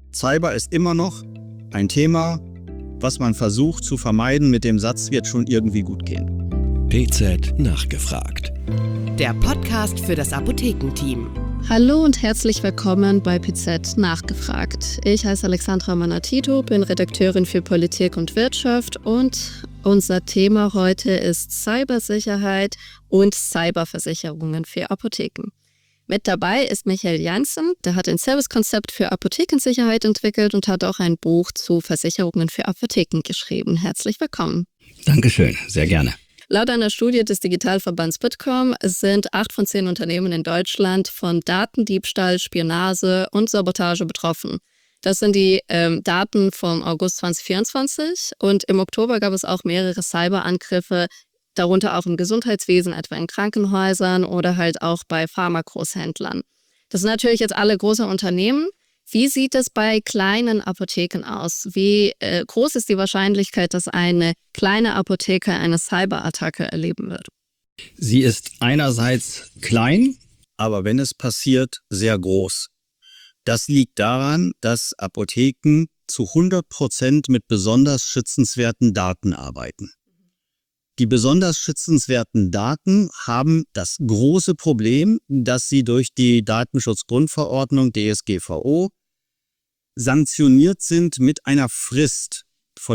Cyber ist immer noch ein Thema, was man versucht zu vermeiden mit dem Satz, wird schon irgendwie gut gehen. PZ nachgefragt. Der Podcast für das Apothekenteam. Hallo und herzlich willkommen bei PZ nachgefragt. Ich heiße Alexandra Manatito, bin Redakteurin für Politik und Wirtschaft und unser Thema heute ist Cybersicherheit und Cyberversicherungen für Apotheken. Mit dabei ist Michael Janssen, der hat ein Servicekonzept für Apothekensicherheit entwickelt und hat auch ein Buch zu Versicherungen für Apotheken geschrieben. Herzlich willkommen. Dankeschön, sehr gerne. Laut einer Studie des Digitalverbands Bitkom sind 8 von 10 Unternehmen in Deutschland von Datendiebstahl, Spionage und Sabotage betroffen. Das sind die Daten vom August 2024 und im Oktober gab es auch mehrere Cyberangriffe, darunter auch im Gesundheitswesen, etwa in Krankenhäusern oder halt auch bei Pharmagroßhändlern. Das sind natürlich jetzt alle große Unternehmen. Wie sieht es bei kleinen Apotheken aus? Wie groß ist die Wahrscheinlichkeit, dass eine kleine Apotheke eine Cyberattacke erleben wird? Sie ist einerseits klein, aber wenn es passiert, sehr groß. Das liegt daran, dass Apotheken zu 100% mit besonders schützenswerten Daten arbeiten. Die besonders schützenswerten Daten haben das große Problem, dass sie durch die Datenschutzgrundverordnung DSGVO sanktioniert sind mit einer Frist von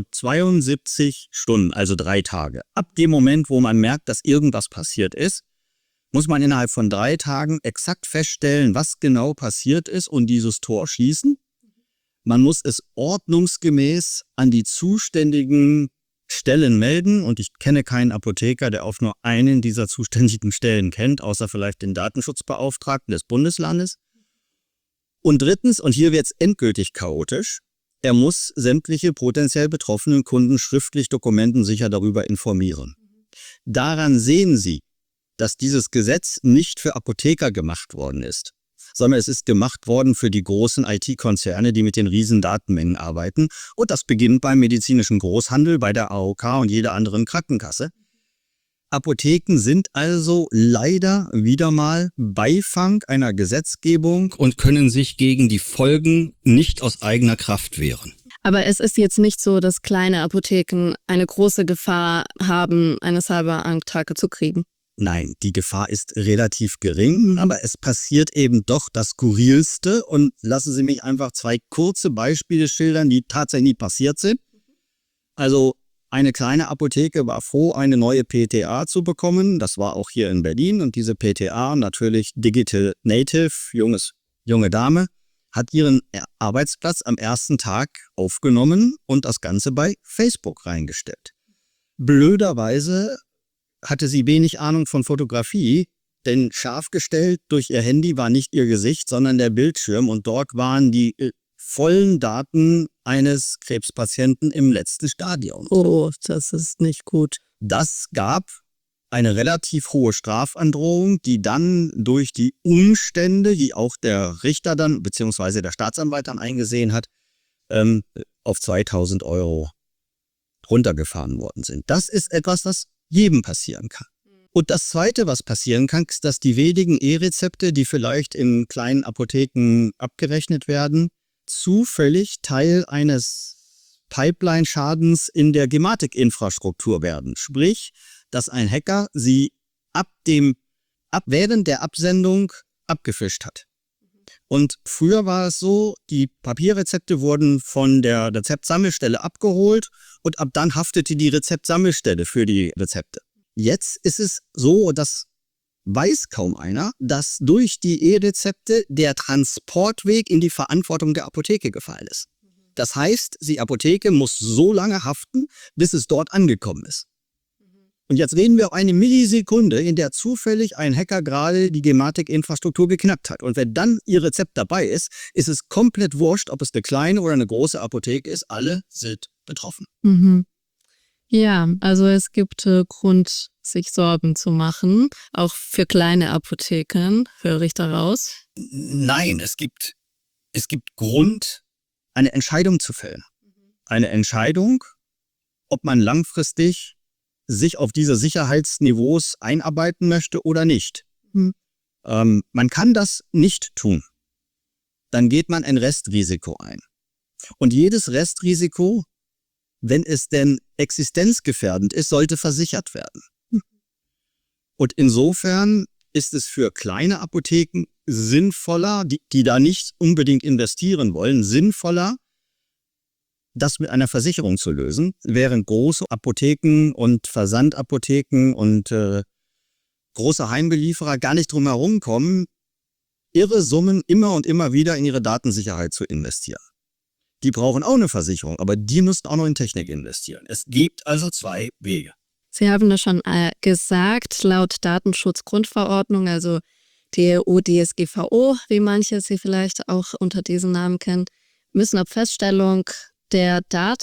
72 Stunden, also 3 Tage. Ab dem Moment, wo man merkt, dass irgendwas passiert ist, muss man innerhalb von 3 Tagen exakt feststellen, was genau passiert ist und dieses Tor schließen. Man muss es ordnungsgemäß an die zuständigen Stellen melden und ich kenne keinen Apotheker, der auf nur einen dieser zuständigen Stellen kennt, außer vielleicht den Datenschutzbeauftragten des Bundeslandes. Und drittens, und hier wird es endgültig chaotisch, er muss sämtliche potenziell betroffenen Kunden schriftlich dokumentensicher darüber informieren. Daran sehen Sie, dass dieses Gesetz nicht für Apotheker gemacht worden ist, sondern es ist gemacht worden für die großen IT-Konzerne, die mit den riesen Datenmengen arbeiten. Und das beginnt beim medizinischen Großhandel, bei der AOK und jeder anderen Krankenkasse. Apotheken sind also leider wieder mal Beifang einer Gesetzgebung Und können sich gegen die Folgen nicht aus eigener Kraft wehren. Aber es ist jetzt nicht so, dass kleine Apotheken eine große Gefahr haben, eine Cyberattacke zu kriegen. Nein, die Gefahr ist relativ gering, aber es passiert eben doch das Skurrilste. Und lassen Sie mich einfach 2 kurze Beispiele schildern, die tatsächlich nie passiert sind. Also eine kleine Apotheke war froh, eine neue PTA zu bekommen. Das war auch hier in Berlin. Und diese PTA, natürlich Digital Native, junge Dame, hat ihren Arbeitsplatz am ersten Tag aufgenommen und das Ganze bei Facebook reingestellt. Blöderweise hatte sie wenig Ahnung von Fotografie, denn scharf gestellt durch ihr Handy war nicht ihr Gesicht, sondern der Bildschirm und dort waren die vollen Daten eines Krebspatienten im letzten Stadium. Oh, das ist nicht gut. Das gab eine relativ hohe Strafandrohung, die dann durch die Umstände, die auch der Richter dann bzw. der Staatsanwalt dann eingesehen hat, auf 2.000 € runtergefahren worden sind. Das ist etwas, das jedem passieren kann. Und das Zweite, was passieren kann, ist, dass die wenigen E-Rezepte, die vielleicht in kleinen Apotheken abgerechnet werden, zufällig Teil eines Pipeline-Schadens in der Gematik-Infrastruktur werden. Sprich, dass ein Hacker sie während der Absendung abgefischt hat. Und früher war es so, die Papierrezepte wurden von der Rezeptsammelstelle abgeholt und ab dann haftete die Rezeptsammelstelle für die Rezepte. Jetzt ist es so, das weiß kaum einer, dass durch die E-Rezepte der Transportweg in die Verantwortung der Apotheke gefallen ist. Das heißt, die Apotheke muss so lange haften, bis es dort angekommen ist. Und jetzt reden wir auf eine Millisekunde, in der zufällig ein Hacker gerade die Gematik-Infrastruktur geknackt hat. Und wenn dann ihr Rezept dabei ist, ist es komplett wurscht, ob es eine kleine oder eine große Apotheke ist. Alle sind betroffen. Mhm. Ja, also es gibt Grund, sich Sorgen zu machen, auch für kleine Apotheken, höre ich daraus. Nein, es gibt Grund, eine Entscheidung zu fällen. Eine Entscheidung, ob man langfristig sich auf diese Sicherheitsniveaus einarbeiten möchte oder nicht. Man kann das nicht tun. Dann geht man ein Restrisiko ein. Und jedes Restrisiko, wenn es denn existenzgefährdend ist, sollte versichert werden. Und insofern ist es für kleine Apotheken sinnvoller, die da nicht unbedingt investieren wollen, sinnvoller, das mit einer Versicherung zu lösen, während große Apotheken und Versandapotheken und große Heimbelieferer gar nicht drum herum kommen, irre Summen immer und immer wieder in ihre Datensicherheit zu investieren. Die brauchen auch eine Versicherung, aber die müssen auch noch in Technik investieren. Es gibt also zwei Wege. Sie haben das schon gesagt, laut Datenschutzgrundverordnung, also die EU-DSGVO, wie manche sie vielleicht auch unter diesem Namen kennen, müssen ab Feststellung der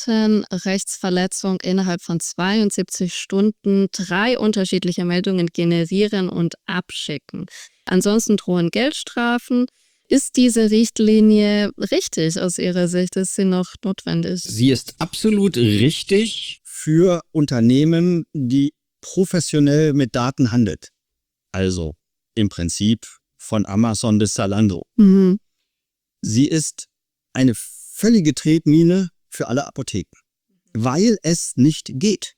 Datenrechtsverletzung innerhalb von 72 Stunden 3 unterschiedliche Meldungen generieren und abschicken. Ansonsten drohen Geldstrafen. Ist diese Richtlinie richtig aus Ihrer Sicht? Ist sie noch notwendig? Sie ist absolut richtig. Für Unternehmen, die professionell mit Daten handelt. Also im Prinzip von Amazon bis Zalando. Mhm. Sie ist eine völlige Tretmine für alle Apotheken, weil es nicht geht.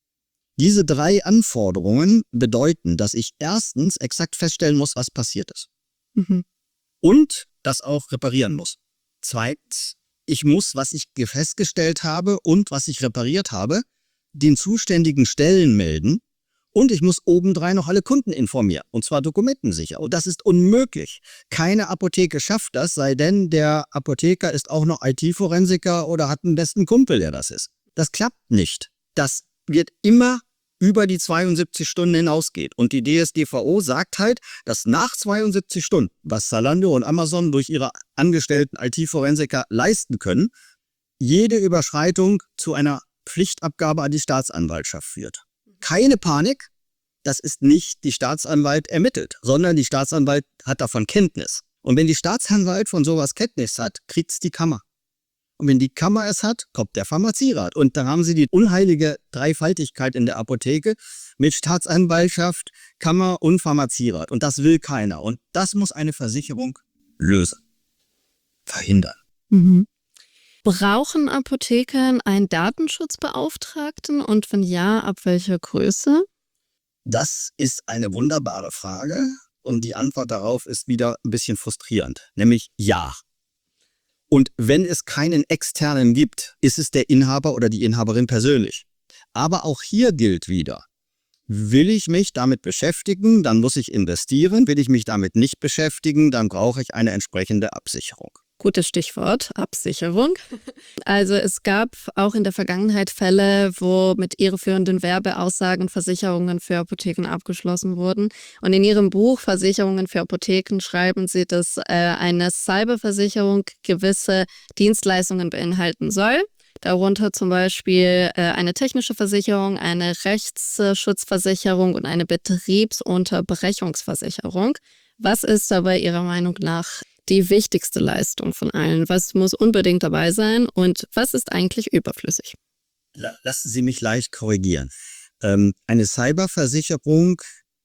Diese 3 Anforderungen bedeuten, dass ich erstens exakt feststellen muss, was passiert ist. Mhm. Und das auch reparieren muss. Zweitens, ich muss, was ich festgestellt habe und was ich repariert habe, den zuständigen Stellen melden und ich muss obendrein noch alle Kunden informieren, und zwar dokumentensicher. Und das ist unmöglich. Keine Apotheke schafft das, sei denn der Apotheker ist auch noch IT-Forensiker oder hat einen besten Kumpel, der das ist. Das klappt nicht. Das wird immer über die 72 Stunden hinausgeht. Und die DSGVO sagt halt, dass nach 72 Stunden, was Zalando und Amazon durch ihre angestellten IT-Forensiker leisten können, jede Überschreitung zu einer Pflichtabgabe an die Staatsanwaltschaft führt. Keine Panik, das ist nicht die Staatsanwalt ermittelt, sondern die Staatsanwalt hat davon Kenntnis. Und wenn die Staatsanwalt von sowas Kenntnis hat, kriegt es die Kammer. Und wenn die Kammer es hat, kommt der Pharmazierat. Und da haben sie die unheilige Dreifaltigkeit in der Apotheke mit Staatsanwaltschaft, Kammer und Pharmazierat. Und das will keiner. Und das muss eine Versicherung lösen. Verhindern. Mhm. Brauchen Apotheken einen Datenschutzbeauftragten und wenn ja, ab welcher Größe? Das ist eine wunderbare Frage. Und die Antwort darauf ist wieder ein bisschen frustrierend. Nämlich ja. Und wenn es keinen externen gibt, ist es der Inhaber oder die Inhaberin persönlich. Aber auch hier gilt wieder, will ich mich damit beschäftigen, dann muss ich investieren. Will ich mich damit nicht beschäftigen, dann brauche ich eine entsprechende Absicherung. Gutes Stichwort, Absicherung. Also es gab auch in der Vergangenheit Fälle, wo mit irreführenden Werbeaussagen Versicherungen für Apotheken abgeschlossen wurden. Und in Ihrem Buch Versicherungen für Apotheken schreiben Sie, dass eine Cyberversicherung gewisse Dienstleistungen beinhalten soll. Darunter zum Beispiel eine technische Versicherung, eine Rechtsschutzversicherung und eine Betriebsunterbrechungsversicherung. Was ist dabei Ihrer Meinung nach die wichtigste Leistung von allen? Was muss unbedingt dabei sein und was ist eigentlich überflüssig? Lassen Sie mich leicht korrigieren. Eine Cyberversicherung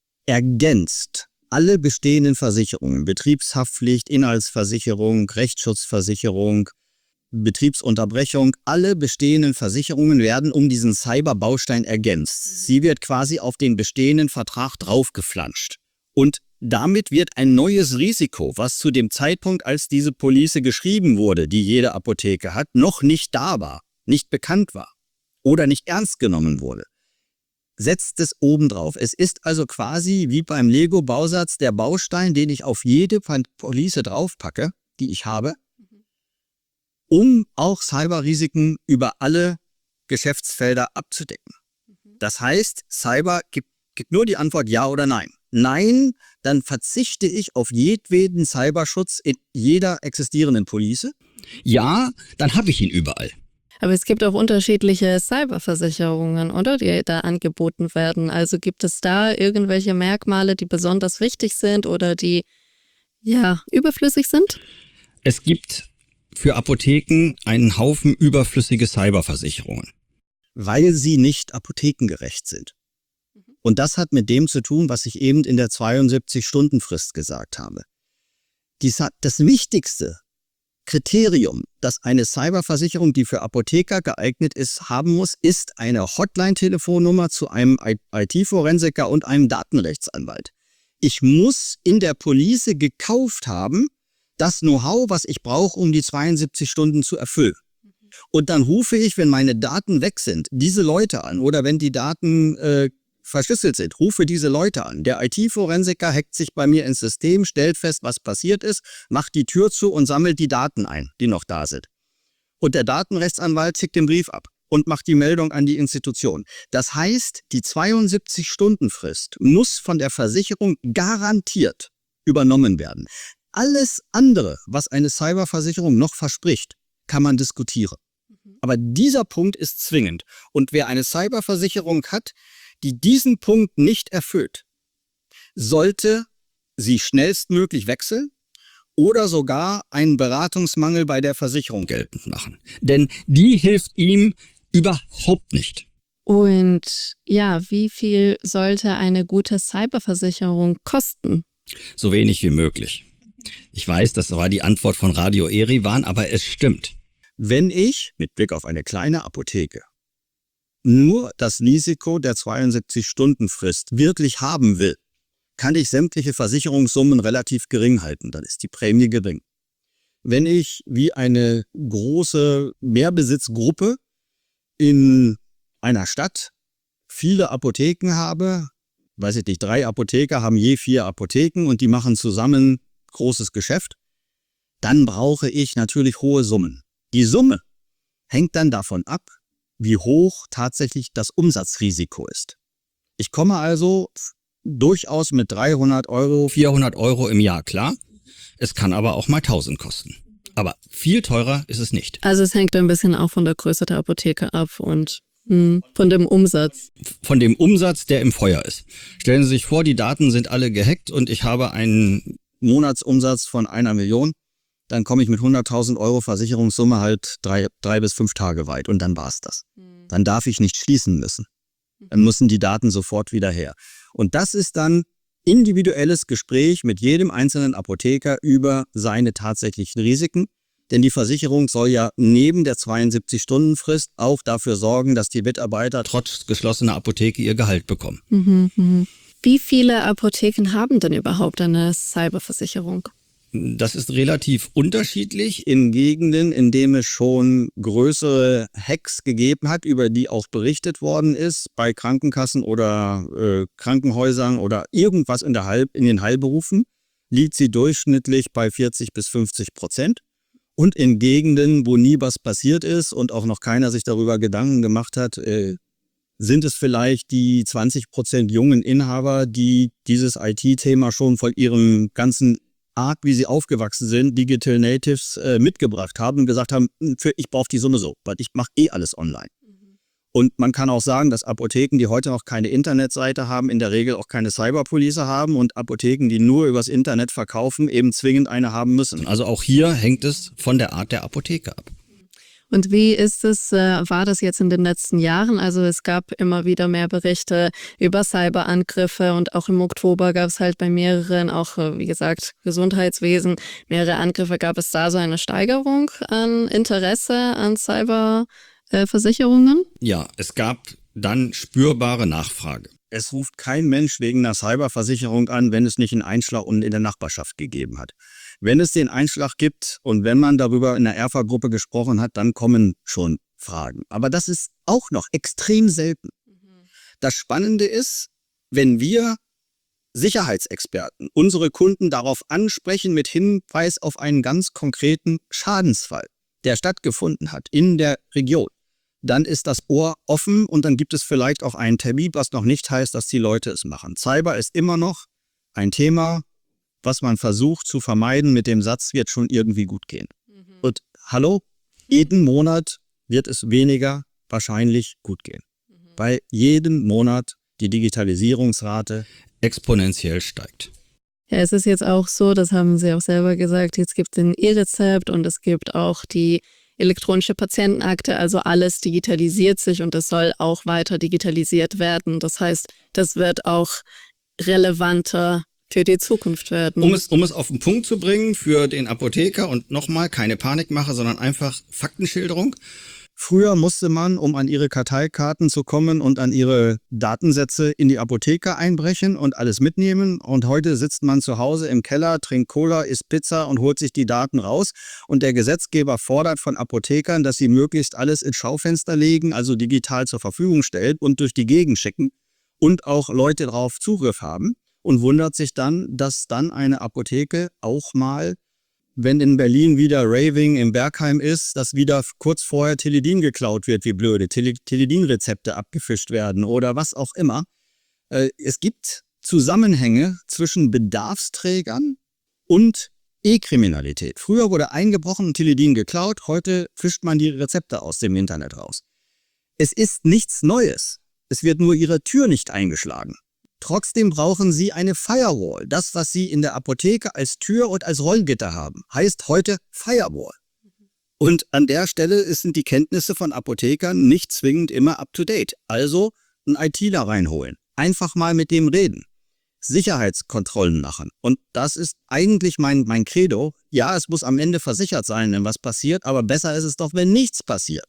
ergänzt alle bestehenden Versicherungen, Betriebshaftpflicht, Inhaltsversicherung, Rechtsschutzversicherung, Betriebsunterbrechung, alle bestehenden Versicherungen werden um diesen Cyberbaustein ergänzt. Sie wird quasi auf den bestehenden Vertrag draufgeflanscht. Und damit wird ein neues Risiko, was zu dem Zeitpunkt, als diese Police geschrieben wurde, die jede Apotheke hat, noch nicht da war, nicht bekannt war oder nicht ernst genommen wurde, setzt es obendrauf. Es ist also quasi wie beim Lego-Bausatz der Baustein, den ich auf jede Police draufpacke, die ich habe, um auch Cyberrisiken über alle Geschäftsfelder abzudecken. Das heißt, Cyber gibt nur die Antwort ja oder nein. Nein, dann verzichte ich auf jedweden Cyberschutz in jeder existierenden Police. Ja, dann habe ich ihn überall. Aber es gibt auch unterschiedliche Cyberversicherungen, oder? Die da angeboten werden. Also gibt es da irgendwelche Merkmale, die besonders wichtig sind oder die ja überflüssig sind? Es gibt für Apotheken einen Haufen überflüssige Cyberversicherungen. Weil sie nicht apothekengerecht sind. Und das hat mit dem zu tun, was ich eben in der 72-Stunden-Frist gesagt habe. Das Wichtigste Kriterium, das eine Cyberversicherung, die für Apotheker geeignet ist, haben muss, ist eine Hotline-Telefonnummer zu einem IT-Forensiker und einem Datenrechtsanwalt. Ich muss in der Police gekauft haben, das Know-how, was ich brauche, um die 72 Stunden zu erfüllen. Und dann rufe ich, wenn meine Daten weg sind, diese Leute an oder wenn die Daten verschlüsselt sind, rufe diese Leute an. Der IT-Forensiker hackt sich bei mir ins System, stellt fest, was passiert ist, macht die Tür zu und sammelt die Daten ein, die noch da sind. Und der Datenrechtsanwalt schickt den Brief ab und macht die Meldung an die Institution. Das heißt, die 72-Stunden-Frist muss von der Versicherung garantiert übernommen werden. Alles andere, was eine Cyberversicherung noch verspricht, kann man diskutieren. Aber dieser Punkt ist zwingend. Und wer eine Cyberversicherung hat, die diesen Punkt nicht erfüllt, sollte sie schnellstmöglich wechseln oder sogar einen Beratungsmangel bei der Versicherung geltend machen. Denn die hilft ihm überhaupt nicht. Und ja, wie viel sollte eine gute Cyberversicherung kosten? So wenig wie möglich. Ich weiß, das war die Antwort von Radio Erivan, aber es stimmt. Wenn ich, mit Blick auf eine kleine Apotheke, nur das Risiko der 72-Stunden-Frist wirklich haben will, kann ich sämtliche Versicherungssummen relativ gering halten, dann ist die Prämie gering. Wenn ich wie eine große Mehrbesitzgruppe in einer Stadt viele Apotheken habe, weiß ich nicht, 3 Apotheker haben je 4 Apotheken und die machen zusammen großes Geschäft, dann brauche ich natürlich hohe Summen. Die Summe hängt dann davon ab, wie hoch tatsächlich das Umsatzrisiko ist. Ich komme also durchaus mit 300 Euro, 400 Euro im Jahr, klar. Es kann aber auch mal 1000 kosten. Aber viel teurer ist es nicht. Also es hängt ein bisschen auch von der Größe der Apotheke ab und von dem Umsatz. Von dem Umsatz, der im Feuer ist. Stellen Sie sich vor, die Daten sind alle gehackt und ich habe einen Monatsumsatz von 1 Million, dann komme ich mit 100.000 Euro Versicherungssumme halt 3 bis 5 Tage weit und dann war's das. Dann darf ich nicht schließen müssen. Dann müssen die Daten sofort wieder her. Und das ist dann individuelles Gespräch mit jedem einzelnen Apotheker über seine tatsächlichen Risiken. Denn die Versicherung soll ja neben der 72-Stunden-Frist auch dafür sorgen, dass die Mitarbeiter trotz geschlossener Apotheke ihr Gehalt bekommen. Wie viele Apotheken haben denn überhaupt eine Cyberversicherung? Das ist relativ unterschiedlich. in Gegenden, in denen es schon größere Hacks gegeben hat, über die auch berichtet worden ist, bei Krankenkassen oder Krankenhäusern oder irgendwas in den Heilberufen, liegt sie durchschnittlich bei 40-50%. Und in Gegenden, wo nie was passiert ist und auch noch keiner sich darüber Gedanken gemacht hat, sind es vielleicht die 20% jungen Inhaber, die dieses IT-Thema schon von ihrem ganzen Art, wie sie aufgewachsen sind, Digital Natives mitgebracht haben und gesagt haben, ich brauche die Summe so, weil ich mache alles online. Und man kann auch sagen, dass Apotheken, die heute noch keine Internetseite haben, in der Regel auch keine Cyberpolice haben und Apotheken, die nur übers Internet verkaufen, eben zwingend eine haben müssen. Also auch hier hängt es von der Art der Apotheke ab. Und wie war das jetzt in den letzten Jahren? Also es gab immer wieder mehr Berichte über Cyberangriffe und auch im Oktober gab es halt bei mehreren, auch wie gesagt Gesundheitswesen, mehrere Angriffe. Gab es da so eine Steigerung an Interesse an Cyberversicherungen? Ja, es gab dann spürbare Nachfrage. Es ruft kein Mensch wegen einer Cyberversicherung an, wenn es nicht einen Einschlag in der Nachbarschaft gegeben hat. Wenn es den Einschlag gibt und wenn man darüber in der Erfa-Gruppe gesprochen hat, dann kommen schon Fragen. Aber das ist auch noch extrem selten. Das Spannende ist, wenn wir Sicherheitsexperten unsere Kunden darauf ansprechen mit Hinweis auf einen ganz konkreten Schadensfall, der stattgefunden hat in der Region, dann ist das Ohr offen und dann gibt es vielleicht auch einen Termin, was noch nicht heißt, dass die Leute es machen. Cyber ist immer noch ein Thema, was man versucht zu vermeiden mit dem Satz, wird schon irgendwie gut gehen. Und hallo, jeden Monat wird es weniger wahrscheinlich gut gehen. Weil jeden Monat die Digitalisierungsrate exponentiell steigt. Ja, es ist jetzt auch so, das haben Sie auch selber gesagt, jetzt gibt es den E-Rezept und es gibt auch die elektronische Patientenakte, also alles digitalisiert sich und es soll auch weiter digitalisiert werden. Das heißt, das wird auch relevanter für die Zukunft werden. Um es auf den Punkt zu bringen für den Apotheker und nochmal keine Panikmache, sondern einfach Faktenschilderung. Früher musste man, um an ihre Karteikarten zu kommen und an ihre Datensätze in die Apotheke einbrechen und alles mitnehmen. Und heute sitzt man zu Hause im Keller, trinkt Cola, isst Pizza und holt sich die Daten raus. Und der Gesetzgeber fordert von Apothekern, dass sie möglichst alles ins Schaufenster legen, also digital zur Verfügung stellen und durch die Gegend schicken und auch Leute darauf Zugriff haben. Und wundert sich dann, dass dann eine Apotheke auch mal, wenn in Berlin wieder Raving im Bergheim ist, dass wieder kurz vorher Teledin geklaut wird, wie blöde, Teledin-Rezepte abgefischt werden oder was auch immer. Es gibt Zusammenhänge zwischen Bedarfsträgern und E-Kriminalität. Früher wurde eingebrochen und Teledin geklaut, heute fischt man die Rezepte aus dem Internet raus. Es ist nichts Neues. Es wird nur ihre Tür nicht eingeschlagen. Trotzdem brauchen sie eine Firewall. Das, was sie in der Apotheke als Tür und als Rollgitter haben, heißt heute Firewall. Und an der Stelle sind die Kenntnisse von Apothekern nicht zwingend immer up-to-date. Also einen ITler reinholen. Einfach mal mit dem reden. Sicherheitskontrollen machen. Und das ist eigentlich mein Credo. Ja, es muss am Ende versichert sein, wenn was passiert, aber besser ist es doch, wenn nichts passiert.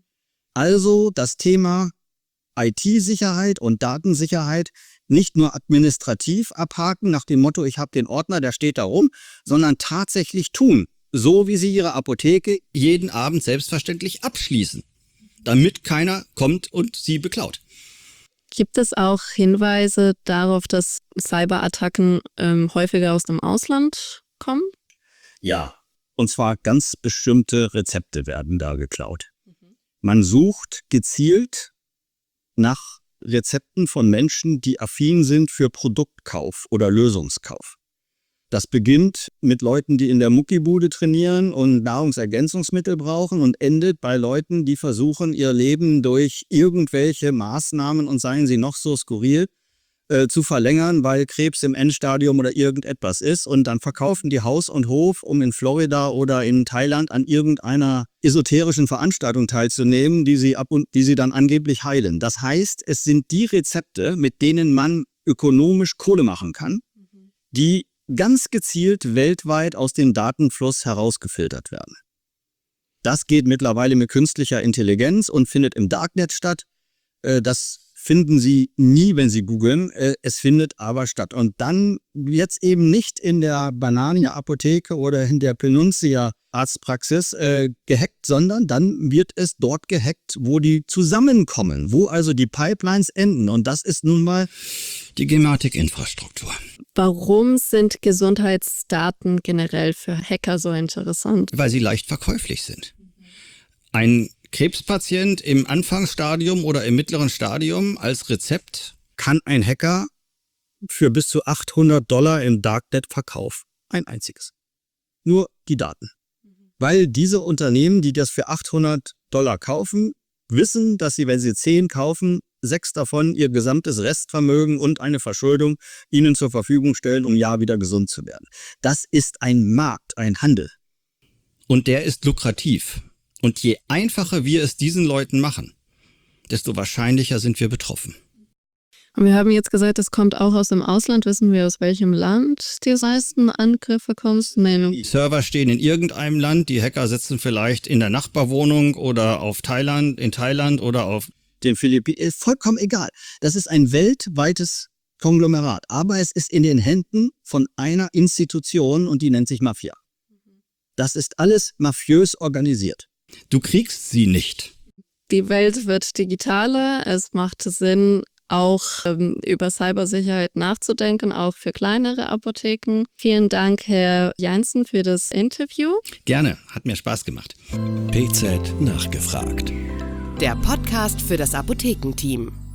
Also das Thema IT-Sicherheit und Datensicherheit nicht nur administrativ abhaken nach dem Motto, ich habe den Ordner, der steht da rum, sondern tatsächlich tun, so wie sie ihre Apotheke Jeden Abend selbstverständlich abschließen, damit keiner kommt und sie beklaut. Gibt es auch Hinweise darauf, dass Cyberattacken häufiger aus dem Ausland kommen? Ja, und zwar ganz bestimmte Rezepte werden da geklaut. Man sucht gezielt nach Rezepten von Menschen, die affin sind für Produktkauf oder Lösungskauf. Das beginnt mit Leuten, die in der Muckibude trainieren und Nahrungsergänzungsmittel brauchen und endet bei Leuten, die versuchen, ihr Leben durch irgendwelche Maßnahmen, und seien sie noch so skurril, zu verlängern, weil Krebs im Endstadium oder irgendetwas ist, und dann verkaufen die Haus und Hof, um in Florida oder in Thailand an irgendeiner esoterischen Veranstaltung teilzunehmen, die sie dann angeblich heilen. Das heißt, es sind die Rezepte, mit denen man ökonomisch Kohle machen kann, die ganz gezielt weltweit aus dem Datenfluss herausgefiltert werden. Das geht mittlerweile mit künstlicher Intelligenz und findet im Darknet statt. Das finden Sie nie, wenn Sie googeln. Es findet aber statt. Und dann jetzt eben nicht in der Banania-Apotheke oder in der Penuncia-Arztpraxis gehackt, sondern dann wird es dort gehackt, wo die zusammenkommen, wo also die Pipelines enden. Und das ist nun mal Die Gematik-Infrastruktur. Warum sind Gesundheitsdaten generell für Hacker so interessant? Weil sie leicht verkäuflich sind. Ein Krebspatient im Anfangsstadium oder im mittleren Stadium als Rezept kann ein Hacker für bis zu $800 im Darknet verkaufen. Ein einziges. Nur die Daten. Weil diese Unternehmen, die das für $800 kaufen, wissen, dass sie, wenn sie 10 kaufen, 6 davon ihr gesamtes Restvermögen und eine Verschuldung ihnen zur Verfügung stellen, um ja wieder gesund zu werden. Das ist ein Markt, ein Handel. und der ist lukrativ. Und je einfacher wir es diesen Leuten machen, desto wahrscheinlicher sind wir betroffen. Und wir haben jetzt gesagt, es kommt auch aus dem Ausland. Wissen wir, aus welchem Land die meisten Angriffe kommen? Die Server stehen in irgendeinem Land, die Hacker sitzen vielleicht in der Nachbarwohnung oder in Thailand oder auf den Philippinen. Vollkommen egal. Das ist ein weltweites Konglomerat. Aber es ist in den Händen von einer Institution und die nennt sich Mafia. Das ist alles mafiös organisiert. Du kriegst sie nicht. Die Welt wird digitaler. Es macht Sinn, auch über Cybersicherheit nachzudenken, auch für kleinere Apotheken. Vielen Dank, Herr Jansen, für das Interview. Gerne, hat mir Spaß gemacht. PZ nachgefragt. Der Podcast für das Apothekenteam.